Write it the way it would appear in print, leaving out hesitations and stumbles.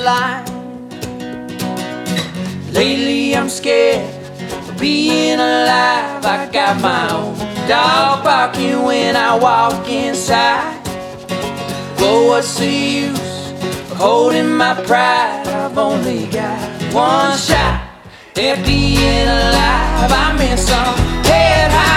line. Lately I'm scared of being alive. I got my own dog barking when I walk inside. But what's the use of holding my pride? I've only got one shot at being alive. I'm in some head high